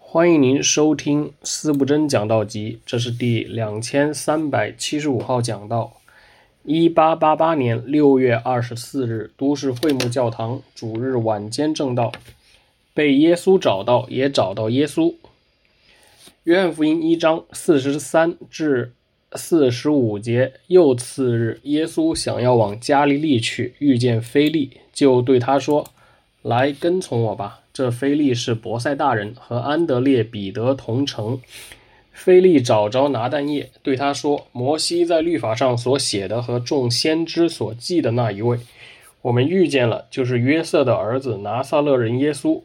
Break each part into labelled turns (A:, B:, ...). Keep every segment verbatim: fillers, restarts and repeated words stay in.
A: 欢迎您收听司布真讲道集，这是第两千三百七十五号讲道。一八八八年六月二十四日，都市会幕教堂主日晚间正道，被耶稣找到，也找到耶稣。约翰福音一章四十三至四十五节，又次日，耶稣想要往加利利去，遇见腓利，就对他说：“来跟从我吧。”这腓利是伯赛大人，和安德烈、彼得同城。腓利找着拿但业，对他说：“摩西在律法上所写的和众先知所记的那一位，我们遇见了，就是约瑟的儿子拿撒勒人耶稣。”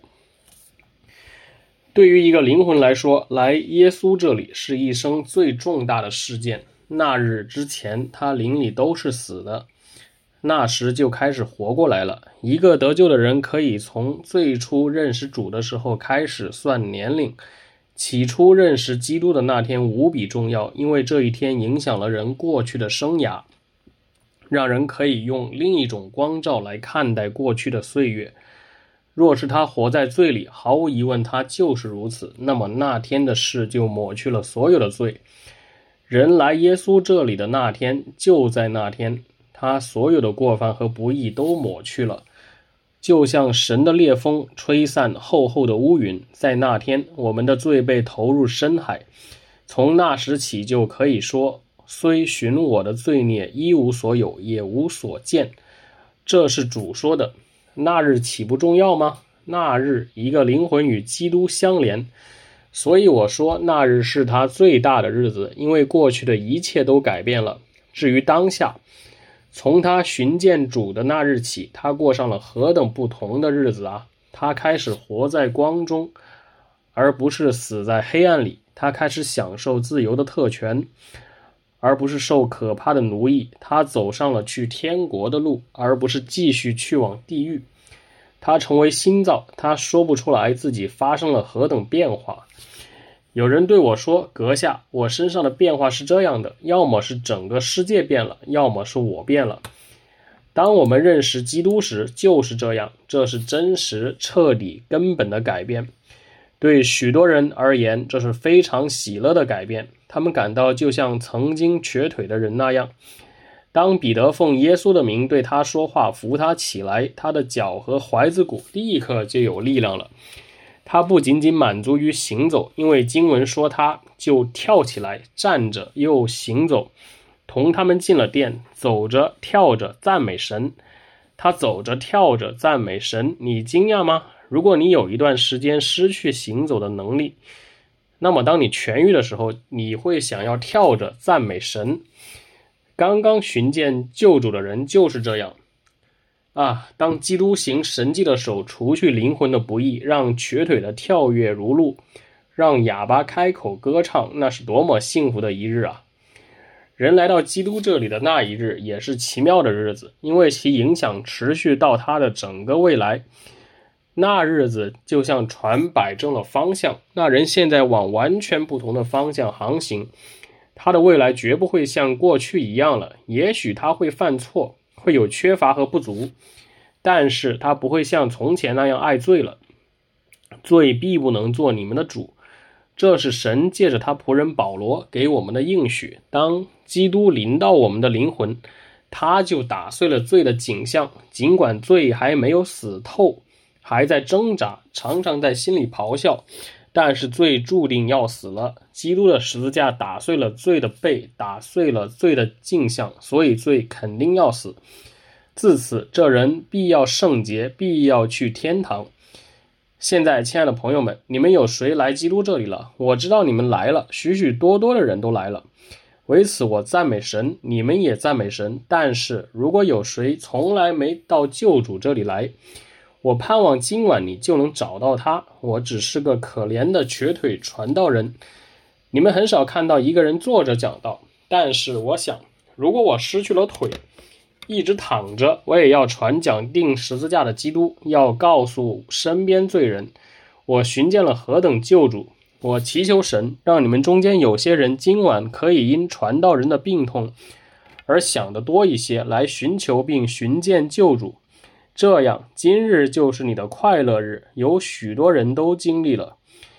A: 对于一个灵魂来说，来耶稣这里是一生最重大的事件。那日之前，他灵里都是死的，那时就开始活过来了。一个得救的人可以从最初认识主的时候开始算年龄。起初认识基督的那天无比重要，因为这一天影响了人过去的生涯，让人可以用另一种光照来看待过去的岁月。若是他活在罪里，毫无疑问他就是如此，那么那天的事就抹去了所有的罪。人来耶稣这里的那天，就在那天，他所有的过犯和不义都抹去了，就像神的烈风吹散厚厚的乌云。在那天，我们的罪被投入深海，从那时起就可以说，虽寻我的罪孽一无所有，也无所见。这是主说的。那日岂不重要吗？那日一个灵魂与基督相连，所以我说那日是他最大的日子，因为过去的一切都改变了。至于当下，从他寻见主的那日起，他过上了何等不同的日子啊！他开始活在光中，而不是死在黑暗里。他开始享受自由的特权，而不是受可怕的奴役。他走上了去天国的路，而不是继续去往地狱。他成为新造，他说不出来自己发生了何等变化。有人对我说：“阁下，我身上的变化是这样的，要么是整个世界变了，要么是我变了。”当我们认识基督时，就是这样，这是真实、彻底、根本的改变。对许多人而言，这是非常喜乐的改变，他们感到就像曾经瘸腿的人那样。当彼得奉耶稣的名对他说话，扶他起来，他的脚和踝子骨立刻就有力量了。他不仅仅满足于行走，因为经文说他就跳起来，站着又行走，同他们进了殿，走着跳着赞美神。他走着跳着赞美神，你惊讶吗？如果你有一段时间失去行走的能力，那么当你痊愈的时候，你会想要跳着赞美神。刚刚寻见救主的人就是这样啊！当基督行神迹的手除去灵魂的不义，让瘸腿的跳跃如鹿，让哑巴开口歌唱，那是多么幸福的一日啊！人来到基督这里的那一日也是奇妙的日子，因为其影响持续到他的整个未来。那日子就像船摆正了方向，那人现在往完全不同的方向航行，他的未来绝不会像过去一样了。也许他会犯错，会有缺乏和不足，但是他不会像从前那样爱罪了。罪必不能做你们的主，这是神借着他仆人保罗给我们的应许。当基督临到我们的灵魂，他就打碎了罪的景象，尽管罪还没有死透，还在挣扎，常常在心里咆哮，但是罪注定要死了。基督的十字架打碎了罪的背，打碎了罪的镜像，所以罪肯定要死。自此，这人必要圣洁，必要去天堂。现在，亲爱的朋友们，你们有谁来基督这里了？我知道你们来了，许许多多的人都来了。为此我赞美神，你们也赞美神。但是如果有谁从来没到救主这里来，我盼望今晚你就能找到他。我只是个可怜的瘸腿传道人。你们很少看到一个人坐着讲道，但是我想，如果我失去了腿，一直躺着，我也要传讲钉十字架的基督，要告诉身边罪人，我寻见了何等救主。我祈求神，让你们中间有些人今晚可以因传道人的病痛而想得多一些，来寻求并寻见救主。这样，今日就是你的快乐日，有许多人都经历了。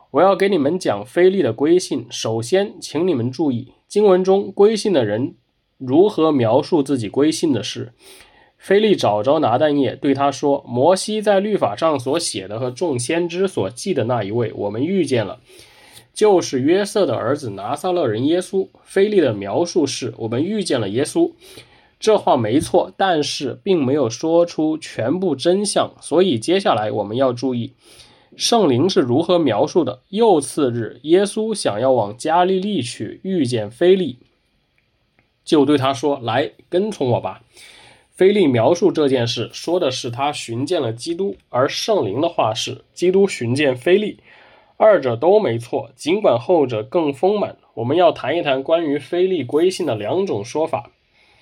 A: 我要给你们讲腓力的归信。首先请你们注意经文中归信的人如何描述自己归信的事。腓力找着拿但业，对他说，摩西在律法上所写的和众先知所记的那一位我们遇见了，就是约瑟的儿子拿撒勒人耶稣。腓力的描述是，我们遇见了耶稣。这话没错，但是并没有说出全部真相，所以接下来我们要注意圣灵是如何描述的。又次日，耶稣想要往加利利去，遇见腓力，就对他说，来，跟从我吧。腓力描述这件事，说的是他寻见了基督，而圣灵的话是基督寻见腓力。二者都没错，尽管后者更丰满。我们要谈一谈关于腓力归信的两种说法。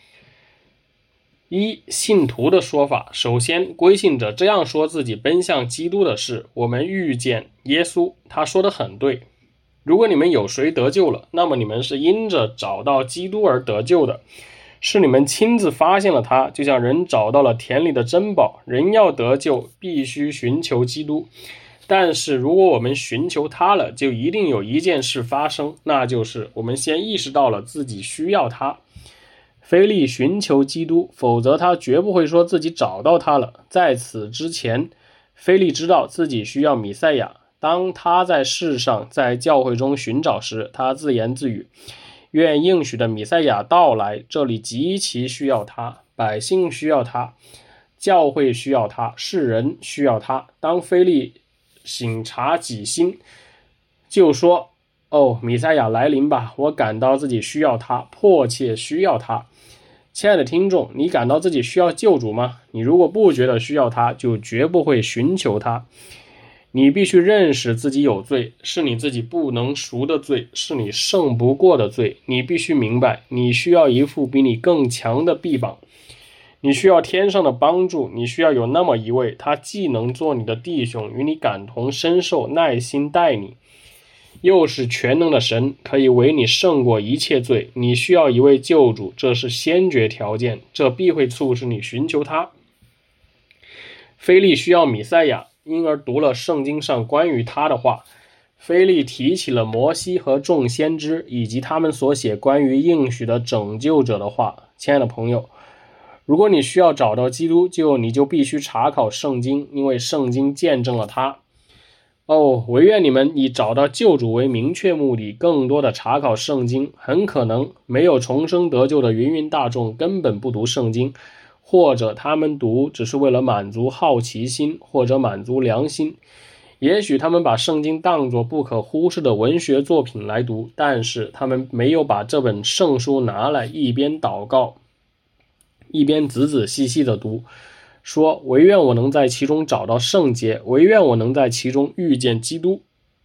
A: 一、信徒的说法。首先，归信者这样说自己奔向基督的事，我们遇见耶稣。他说得很对，如果你们有谁得救了，那么你们是因着找到基督而得救的，是你们亲自发现了他，就像人找到了田里的珍宝。人要得救必须寻求基督，但是如果我们寻求他了，就一定有一件事发生，那就是我们先意识到了自己需要他。腓力寻求基督，否则他绝不会说自己找到他了。在此之前，腓力知道自己需要弥赛亚。当他在世上在教会中寻找时，他自言自语，愿应许的弥赛亚到来，这里极其需要他，百姓需要他，教会需要他，世人需要他。当腓力省察己心，就说，哦，弥赛亚来临吧，我感到自己需要他，迫切需要他。亲爱的听众，你感到自己需要救主吗？你如果不觉得需要他，就绝不会寻求他。你必须认识自己有罪，是你自己不能赎的罪，是你胜不过的罪。你必须明白，你需要一副比你更强的臂膀，你需要天上的帮助，你需要有那么一位，他既能做你的弟兄，与你感同身受，耐心待你，又是全能的神，可以为你胜过一切罪。你需要一位救主，这是先决条件，这必会促使你寻求他。腓力需要弥赛亚，因而读了圣经上关于他的话。腓力提起了摩西和众先知，以及他们所写关于应许的拯救者的话。亲爱的朋友，如果你需要找到基督，就你就必须查考圣经，因为圣经见证了他。哦，唯愿你们以找到救主为明确目的，更多的查考圣经。很可能没有重生得救的芸芸大众根本不读圣经，或者他们读只是为了满足好奇心，或者满足良心。也许他们把圣经当作不可忽视的文学作品来读，但是他们没有把这本圣书拿来一边祷告，一边仔仔细细的读，说，唯愿我能在其中找到圣洁，唯愿我能在其中遇见基督。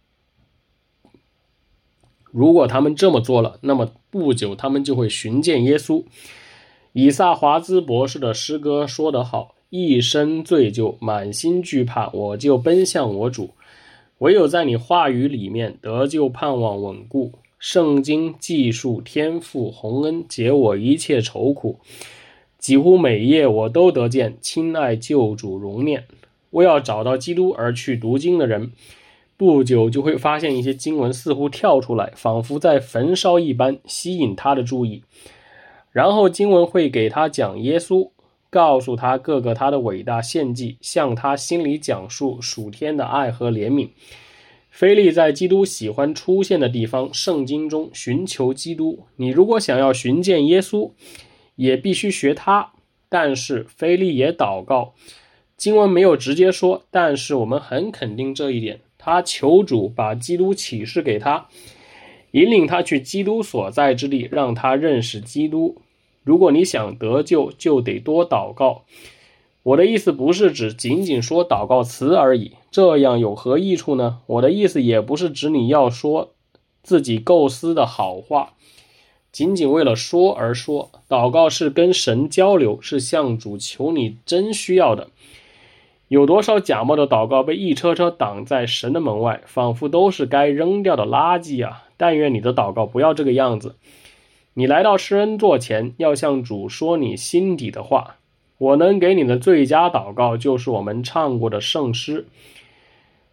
A: 如果他们这么做了，那么不久他们就会寻见耶稣。以萨华兹博士的诗歌说得好，一身罪疚，满心惧怕，我就奔向我主。唯有在你话语里面得救，盼望稳固。圣经记述天父洪恩，解我一切愁苦。几乎每夜我都得见亲爱救主容面。为要找到基督而去读经的人，不久就会发现一些经文似乎跳出来，仿佛在焚烧一般，吸引他的注意。然后经文会给他讲耶稣，告诉他各个他的伟大献祭，向他心里讲述属天的爱和怜悯。腓力在基督喜欢出现的地方，圣经中寻求基督。你如果想要寻见耶稣，也必须学他。但是腓力也祷告，经文没有直接说，但是我们很肯定这一点，他求主把基督启示给他，引领他去基督所在之地，让他认识基督。如果你想得救，就得多祷告。我的意思不是指仅仅说祷告词而已，这样有何益处呢？我的意思也不是指你要说自己构思的好话，仅仅为了说而说。祷告是跟神交流，是向主求你真需要的。有多少假冒的祷告被一车车挡在神的门外，仿佛都是该扔掉的垃圾啊！但愿你的祷告不要这个样子。你来到施恩座前，要向主说你心底的话。我能给你的最佳祷告，就是我们唱过的圣诗。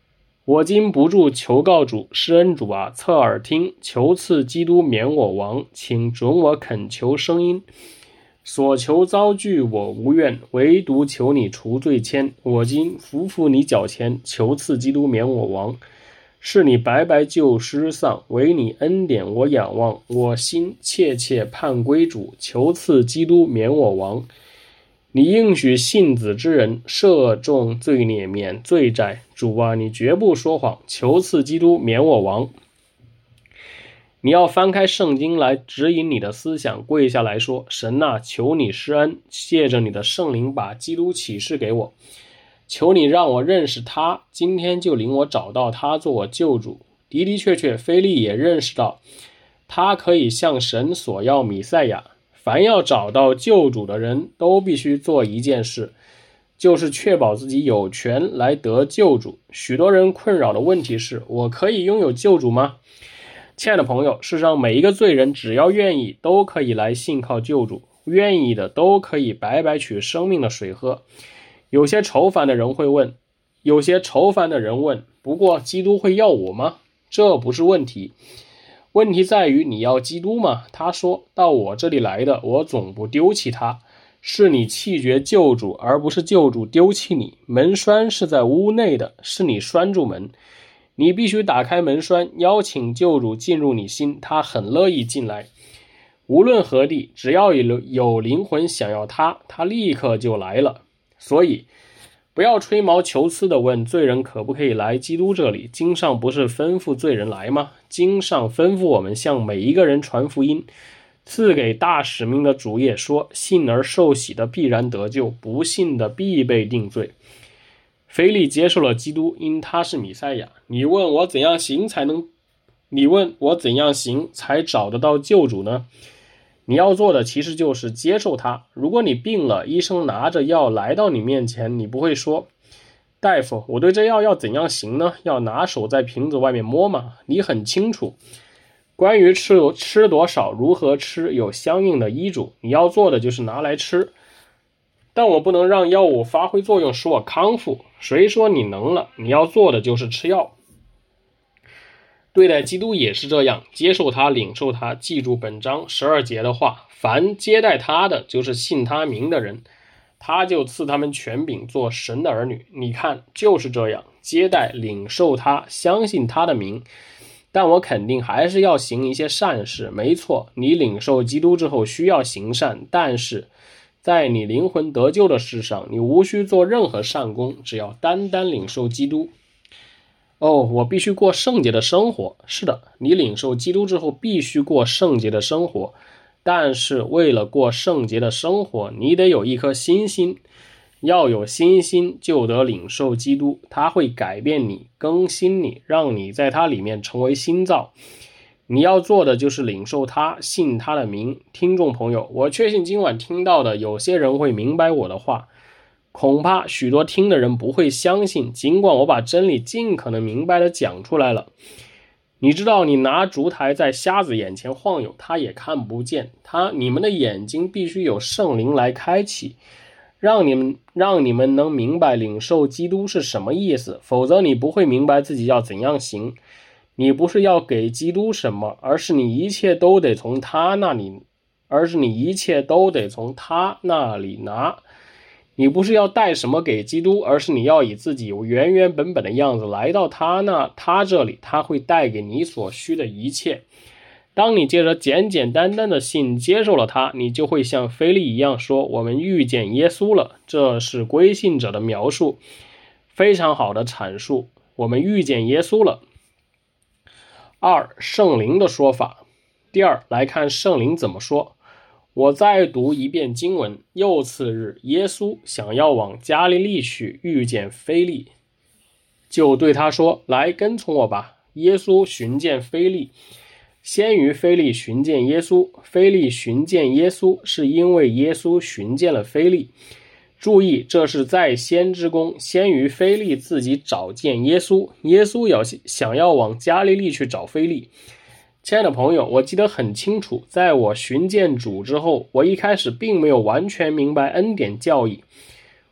A: 我今不住求告主，施恩主啊，侧耳听，求赐基督免我亡，请准我恳求声音。所求遭拒我无怨，唯独求你除罪愆。我今伏伏你脚前，求赐基督免我亡。是你白白救失丧，唯你恩典我仰望。我心切切盼归主，求赐基督免我亡。你应许信子之人，赦重罪孽，免罪债。主啊，你绝不说谎，求赐基督免我亡。你要翻开圣经来指引你的思想，跪下来说，神啊，求你施恩，借着你的圣灵把基督启示给我。求你让我认识他，今天就领我找到他做我救主。的的确确，腓利也认识到他可以向神索要弥赛亚。凡要找到救主的人都必须做一件事，就是确保自己有权来得救主。许多人困扰的问题是，我可以拥有救主吗？亲爱的朋友，世上每一个罪人只要愿意都可以来信靠救主，愿意的都可以白白取生命的水喝。有些愁烦的人会问，有些愁烦的人问，不过基督会要我吗？这不是问题，问题在于你要基督吗？他说，到我这里来的，我总不丢弃他。是你弃绝救主，而不是救主丢弃你。门栓是在屋内的，是你拴住门。你必须打开门栓，邀请救主进入你心，他很乐意进来。无论何地，只要有有灵魂想要他，他立刻就来了。所以不要吹毛求疵地问罪人可不可以来基督这里，经上不是吩咐罪人来吗？经上吩咐我们向每一个人传福音，赐给大使命的主也说，信而受洗的必然得救，不信的必被定罪。腓利接受了基督，因他是弥赛亚。你问我怎样行才能你问我怎样行才找得到救主呢？你要做的其实就是接受他。如果你病了，医生拿着药来到你面前，你不会说，大夫，我对这药要怎样行呢？要拿手在瓶子外面摸吗？你很清楚，关于吃吃多少，如何吃，有相应的医嘱。你要做的就是拿来吃。但我不能让药物发挥作用使我康复。谁说你能了？你要做的就是吃药。对待基督也是这样，接受他，领受他，记住本章十二节的话，凡接待他的，就是信他名的人，他就赐他们权柄做神的儿女。你看，就是这样，接待，领受他，相信他的名。但我肯定还是要行一些善事。没错，你领受基督之后需要行善，但是在你灵魂得救的事上，你无需做任何善功，只要单单领受基督。哦，我必须过圣洁的生活。是的，你领受基督之后必须过圣洁的生活，但是为了过圣洁的生活，你得有一颗新心。要有新心，就得领受基督，他会改变你，更新你，让你在他里面成为新造。你要做的就是领受他，信他的名。听众朋友，我确信今晚听到的有些人会明白我的话，恐怕许多听的人不会相信，尽管我把真理尽可能明白的讲出来了。你知道，你拿烛台在瞎子眼前晃悠，他也看不见。他，你们的眼睛必须有圣灵来开启，让你们让你们能明白领受基督是什么意思，否则你不会明白自己要怎样行。你不是要给基督什么，而是你一切都得从他那里，而是你一切都得从他那里拿。你不是要带什么给基督，而是你要以自己原原本本的样子来到他那，他这里，他会带给你所需的一切。当你借着简简单单的信接受了他，你就会像腓利一样说，我们遇见耶稣了。这是归信者的描述，非常好的阐述，我们遇见耶稣了。二、圣灵的说法。第二，来看圣灵怎么说。我再读一遍经文。又次日，耶稣想要往加利利去，遇见腓利，就对他说，来跟从我吧。耶稣寻见腓利，先于腓利寻见耶稣。腓利寻见耶稣，是因为耶稣寻见了腓利。注意，这是在先之功，先于腓利自己找见耶稣。耶稣要想要往加利利去找腓利。亲爱的朋友，我记得很清楚，在我寻见主之后，我一开始并没有完全明白恩典教义。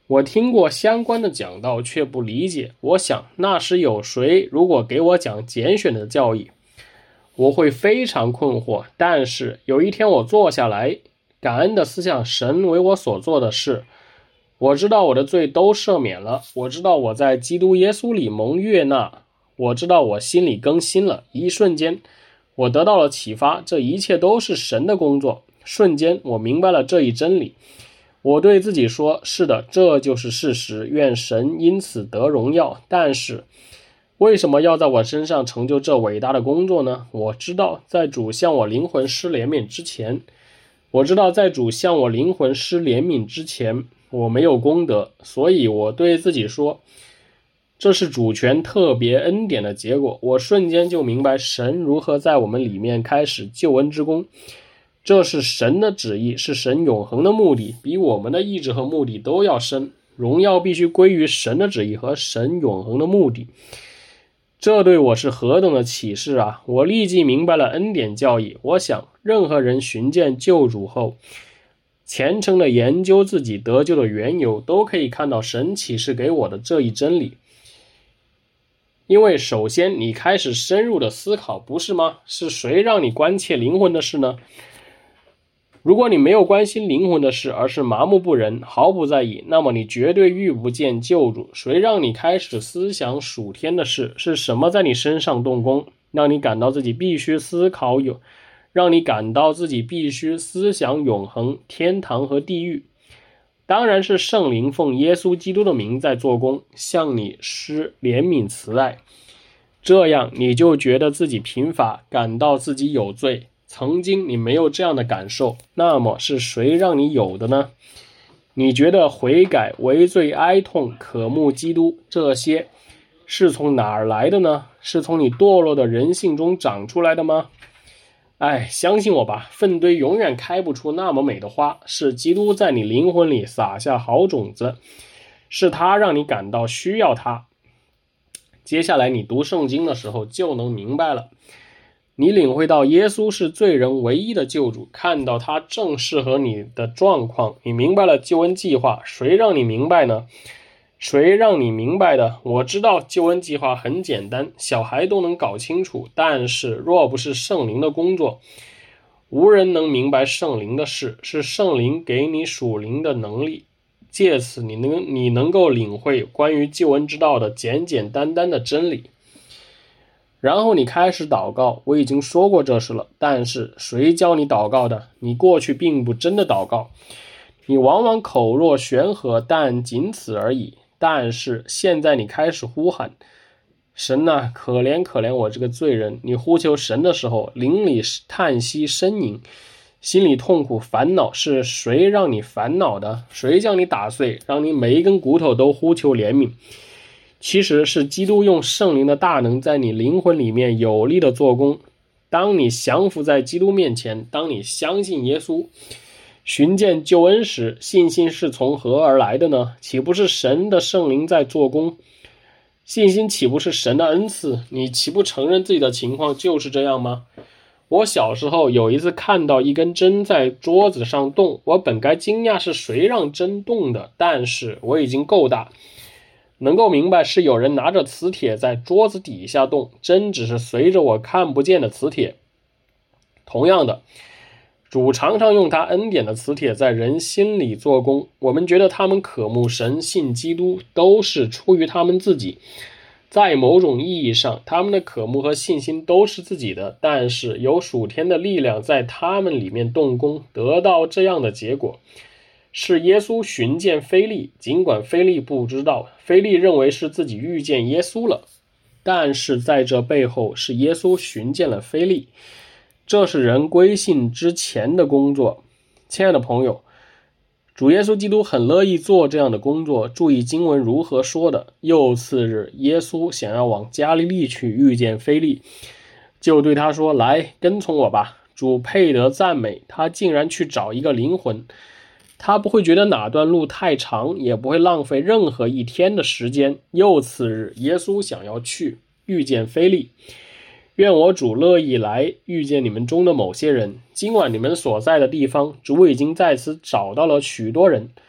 A: 我听过相关的讲道，却不理解。我想，那时有谁如果给我讲拣选的教义，我会非常困惑。但是有一天我坐下来，感恩的思想神为我所做的事。我知道我的罪都赦免了，我知道我在基督耶稣里蒙悦纳，我知道我心里更新了。一瞬间，我得到了启发，这一切都是神的工作。瞬间，我明白了这一真理。我对自己说，是的，这就是事实，愿神因此得荣耀。但是为什么要在我身上成就这伟大的工作呢？我知道在主向我灵魂施怜悯之前，我知道在主向我灵魂施怜悯之前，我没有功德，所以我对自己说，这是主权特别恩典的结果。我瞬间就明白神如何在我们里面开始救恩之功。这是神的旨意，是神永恒的目的，比我们的意志和目的都要深。荣耀必须归于神的旨意和神永恒的目的。这对我是何等的启示啊！我立即明白了恩典教义。我想，任何人寻见救主后，虔诚的研究自己得救的缘由，都可以看到神启示给我的这一真理。因为首先你开始深入的思考，不是吗？是谁让你关切灵魂的事呢？如果你没有关心灵魂的事，而是麻木不仁，毫不在意，那么你绝对遇不见救主。谁让你开始思想属天的事？是什么在你身上动工，让你感到自己必须思考有，让你感到自己必须思想永恒、天堂和地狱？当然是圣灵奉耶稣基督的名在做工，向你施怜悯慈爱。这样你就觉得自己贫乏，感到自己有罪。曾经你没有这样的感受，那么是谁让你有的呢？你觉得悔改、为罪哀痛、渴慕基督，这些是从哪儿来的呢？是从你堕落的人性中长出来的吗？哎，相信我吧，粪堆永远开不出那么美的花，是基督在你灵魂里撒下好种子，是他让你感到需要他。接下来你读圣经的时候就能明白了。你领会到耶稣是罪人唯一的救主，看到他正适合你的状况，你明白了救恩计划。谁让你明白呢？谁让你明白的？我知道救恩计划很简单，小孩都能搞清楚，但是若不是圣灵的工作，无人能明白圣灵的事。是圣灵给你属灵的能力，借此你能你能够领会关于救恩之道的简简单单的真理。然后你开始祷告，我已经说过这事了，但是谁教你祷告的？你过去并不真的祷告，你往往口若悬河，但仅此而已。但是现在你开始呼喊，神啊，可怜可怜我这个罪人。你呼求神的时候，灵里叹息呻吟，心里痛苦烦恼。是谁让你烦恼的？谁将你打碎，让你每一根骨头都呼求怜悯？其实是基督用圣灵的大能在你灵魂里面有力的做工。当你降服在基督面前，当你相信耶稣，寻见救恩时，信心是从何而来的呢？岂不是神的圣灵在做工？信心岂不是神的恩赐？你岂不承认自己的情况就是这样吗？我小时候有一次看到一根针在桌子上动，我本该惊讶是谁让针动的，但是我已经够大，能够明白是有人拿着磁铁在桌子底下动，针只是随着我看不见的磁铁。同样的，主常常用他恩典的磁铁在人心里做工。我们觉得他们渴慕神、信基督，都是出于他们自己。在某种意义上，他们的渴慕和信心都是自己的，但是有属天的力量在他们里面动工，得到这样的结果。是耶稣寻见腓利，尽管腓利不知道，腓利认为是自己遇见耶稣了，但是在这背后是耶稣寻见了腓利，这是人归信之前的工作。亲爱的朋友，主耶稣基督很乐意做这样的工作。注意经文如何说的。又次日，耶稣想要往加利利去，遇见腓利，就对他说，来跟从我吧。主配得赞美，他竟然去找一个灵魂。他不会觉得哪段路太长，也不会浪费任何一天的时间。又次日，耶稣想要去遇见腓利。愿我主乐意来遇见你们中的某些人。今晚你们所在的地方，主已经在此找到了许多人。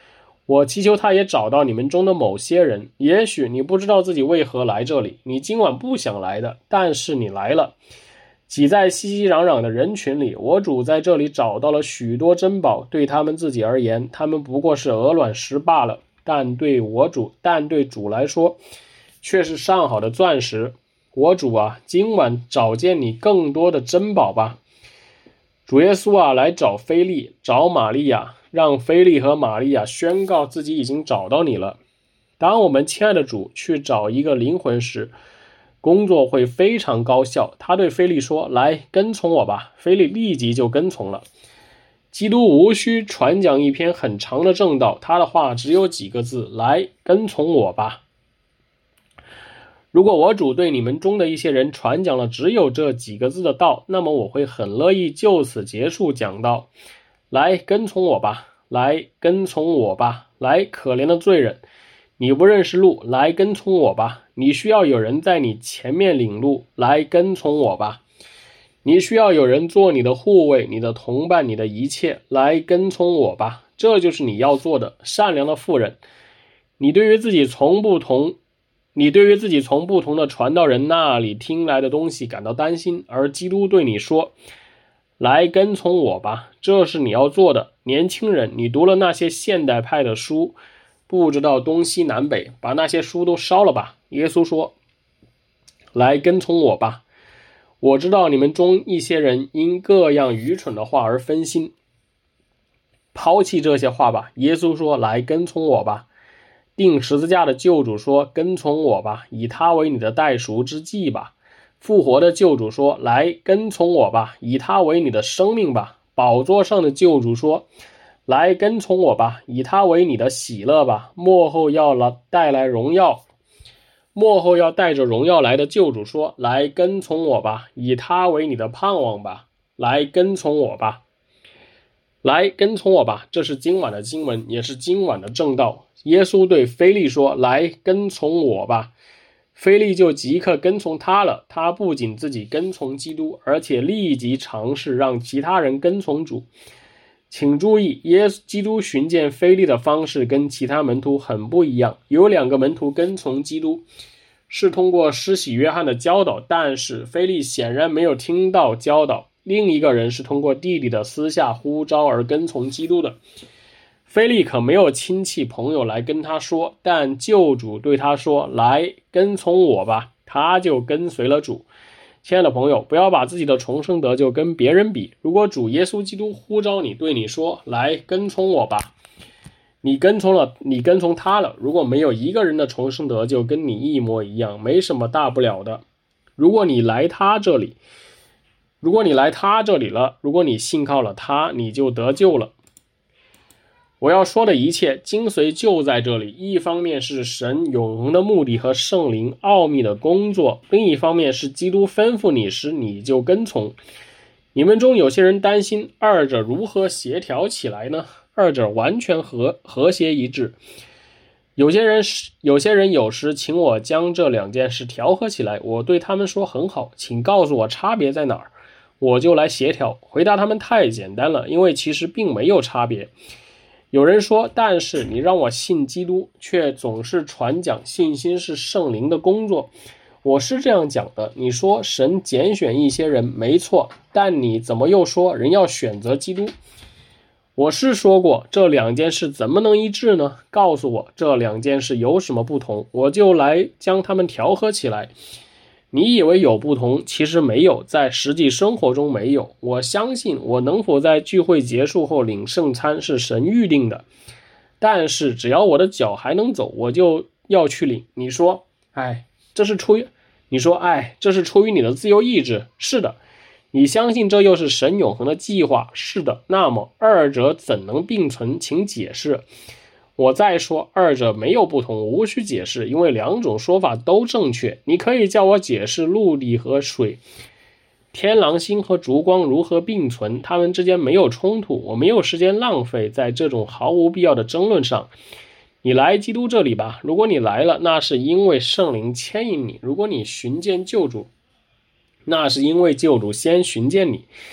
A: 我祈求他也找到你们中的某些人。也许你不知道自己为何来这里，你今晚不想来的，但是你来了。挤在熙熙攘攘的人群里，我主在这里找到了许多珍宝。对他们自己而言，他们不过是鹅卵石罢了，但对我主，但对主来说，却是上好的钻石。我主啊，今晚找见你更多的珍宝吧。主耶稣啊，来找腓利，找玛利亚，让腓利和玛利亚宣告自己已经找到你了。当我们亲爱的主去找一个灵魂时，工作会非常高效。他对腓利说，来跟从我吧。腓利立即就跟从了。基督无需传讲一篇很长的正道，他的话只有几个字，来跟从我吧。如果我主对你们中的一些人传讲了只有这几个字的道，那么我会很乐意就此结束讲道。来跟从我吧，来跟从我吧，来可怜的罪人，你不认识路，来跟从我吧。你需要有人在你前面领路，来跟从我吧。你需要有人做你的护卫，你的同伴，你的一切，来跟从我吧。这就是你要做的，善良的妇人。你对于自己从不同你对于自己从不同的传道人那里听来的东西感到担心，而基督对你说，来跟从我吧，这是你要做的。年轻人，你读了那些现代派的书，不知道东西南北，把那些书都烧了吧。耶稣说，来跟从我吧。我知道你们中一些人因各样愚蠢的话而分心，抛弃这些话吧。耶稣说，来跟从我吧。钉十字架的救主说，跟从我吧，以他为你的代赎之祭吧。复活的救主说，来跟从我吧，以他为你的生命吧。宝座上的救主说，来跟从我吧，以他为你的喜乐吧。末后要来带来荣耀幕后要带着荣耀来的救主说，来跟从我吧，以他为你的盼望吧。来跟从我吧，来跟从我吧。这是今晚的经文，也是今晚的正道。耶稣对腓利说，来跟从我吧。腓利就即刻跟从他了。他不仅自己跟从基督，而且立即尝试让其他人跟从主。请注意，耶稣基督寻见腓利的方式跟其他门徒很不一样。有两个门徒跟从基督是通过施洗约翰的教导，但是腓利显然没有听到教导。另一个人是通过弟弟的私下呼召而跟从基督的。腓利可没有亲戚朋友来跟他说，但救主对他说，来跟从我吧，他就跟随了主。亲爱的朋友，不要把自己的重生得救跟别人比。如果主耶稣基督呼召你，对你说，来跟从我吧，你跟从了，你跟从他了。如果没有一个人的重生得救跟你一模一样，没什么大不了的。如果你来他这里，如果你来他这里了，如果你信靠了他，你就得救了。我要说的一切精髓就在这里，一方面是神永恒的目的和圣灵奥秘的工作，另一方面是基督吩咐你时你就跟从。你们中有些人担心二者如何协调起来呢？二者完全和和谐一致。有些人有些人有时请我将这两件事调和起来，我对他们说很好，请告诉我差别在哪儿，我就来协调。回答他们太简单了，因为其实并没有差别。有人说，但是你让我信基督，却总是传讲信心是圣灵的工作。我是这样讲的，你说神拣选一些人，没错，但你怎么又说人要选择基督？我是说过，这两件事怎么能一致呢？告诉我这两件事有什么不同，我就来将它们调和起来。你以为有不同，其实没有，在实际生活中没有。我相信我能否在聚会结束后领圣餐是神预定的，但是只要我的脚还能走，我就要去领。你说，哎，这是出于，你说，哎，这是出于你的自由意志。是的，你相信这又是神永恒的计划。是的，那么二者怎能并存？请解释。我再说，二者没有不同，无需解释，因为两种说法都正确。你可以叫我解释陆地和水，天狼星和烛光如何并存，它们之间没有冲突。我没有时间浪费在这种毫无必要的争论上。你来基督这里吧，如果你来了，那是因为圣灵牵引你；如果你寻见救主，那是因为救主先寻见你。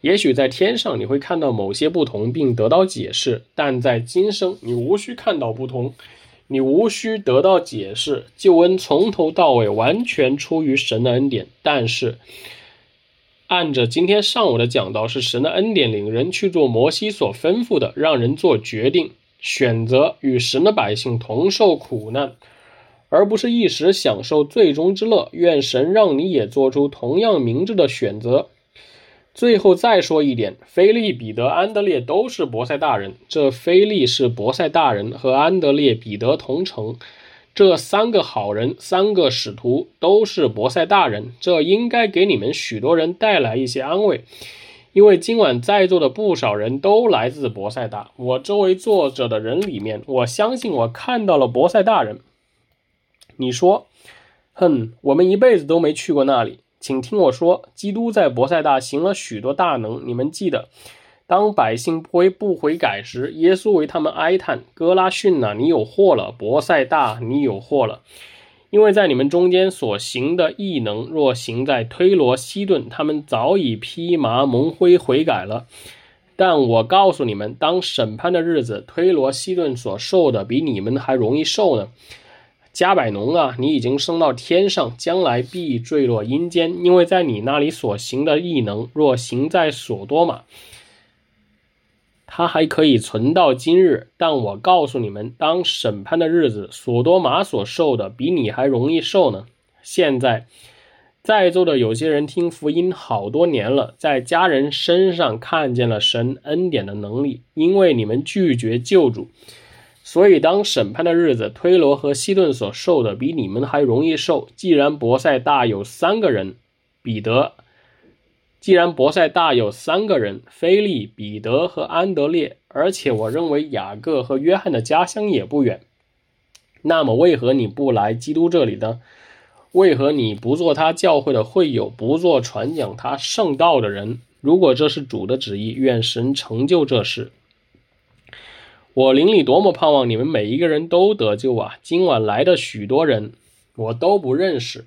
A: 也许在天上你会看到某些不同并得到解释，但在今生你无需看到不同，你无需得到解释。救恩从头到尾完全出于神的恩典，但是按着今天上午的讲道，是神的恩典领人去做摩西所吩咐的，让人做决定，选择与神的百姓同受苦难，而不是一时享受最终之乐。愿神让你也做出同样明智的选择。最后再说一点，腓利、彼得、安德烈都是伯赛大人，这腓利是伯赛大人，和安德烈、彼得同城，这三个好人，三个使徒都是伯赛大人，这应该给你们许多人带来一些安慰，因为今晚在座的不少人都来自伯赛大。我周围坐着的人里面，我相信我看到了伯赛大人。你说，哼，我们一辈子都没去过那里。请听我说，基督在伯赛大行了许多大能，你们记得，当百姓不悔不悔改时，耶稣为他们哀叹，哥拉汛啊，你有祸了，伯赛大，你有祸了，因为在你们中间所行的异能，若行在推罗、西顿，他们早已披麻蒙灰悔改了。但我告诉你们，当审判的日子，推罗、西顿所受的比你们还容易受呢。加百农啊，你已经升到天上，将来必坠落阴间，因为在你那里所行的异能，若行在所多玛，他还可以存到今日。但我告诉你们，当审判的日子，所多玛所受的比你还容易受呢。现在在座的有些人听福音好多年了，在家人身上看见了神恩典的能力，因为你们拒绝救主，所以当审判的日子，推罗和西顿所受的比你们还容易受。既然伯赛大有三个人，彼得，既然伯赛大有三个人，腓利、彼得和安德烈，而且我认为雅各和约翰的家乡也不远，那么为何你不来基督这里呢？为何你不做他教会的会友，不做传讲他圣道的人？如果这是主的旨意，愿神成就这事。我灵里多么盼望你们每一个人都得救啊！今晚来的许多人我都不认识，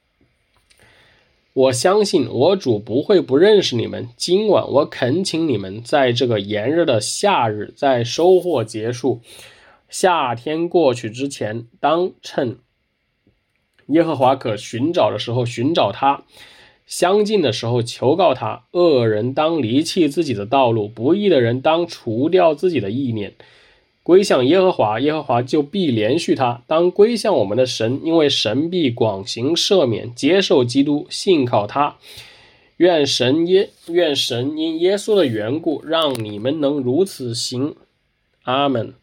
A: 我相信我主不会不认识你们。今晚我恳请你们，在这个炎热的夏日，在收获结束，夏天过去之前，当趁耶和华可寻找的时候寻找他，相近的时候求告他。恶人当离弃自己的道路，不义的人当除掉自己的意念，归向耶和华，耶和华就必连续他。当归向我们的神，因为神必广行赦免，接受基督，信靠他。愿神耶愿神因耶稣的缘故，让你们能如此行。阿们。